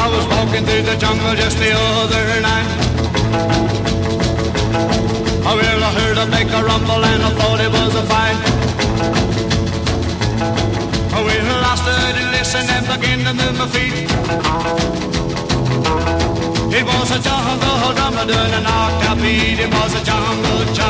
I was walking through the jungle just the other night. Oh, well, I heard a big rumble and I thought it was a fight. Oh, well, I stood and listened and began to move my feet. It was a jungle drummer doing an octave beat. It was a jungle